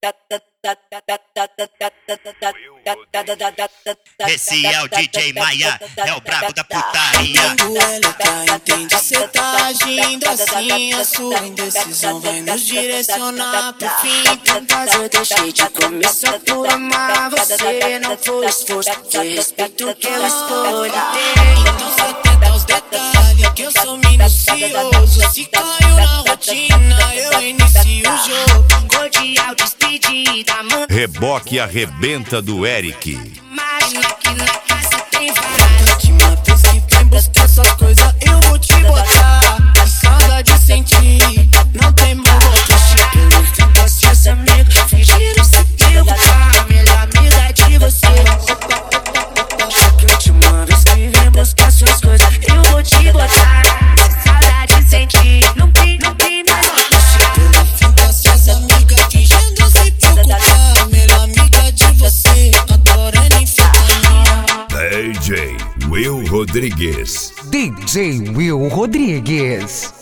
Esse é o DJ Maia, é o brabo da putaria. Quando ela tá, entende, cê tá agindo assim. A sua indecisão vai nos direcionar pro fim. Mas eu deixei de começar por amar você. Não foi esforço, foi respeito que eu escolhi. Então cê tenta os detalhes, que eu sou minucioso. Se caiu na rotina, eu inicio o jogo. Cordial despedida, mano. Reboque arrebenta do Eric. Imagina que na casa tem várias. Última vez que vem buscar essas coisas, eu vou te botar. Saudade de sentir, não tem mal. Deixa pelo fim das suas amigas, fingiram ser teu botar. Melhor amiga de você. Última vez que vem buscar suas coisas, eu vou te botar. Saudade de sentir, não tem mais. Deixa pelo fim das suas amigas, fingindo se preocupar. Melhor amiga de você, adorando enfrentamento. DJ Will Rodrigues. DJ Will Rodrigues.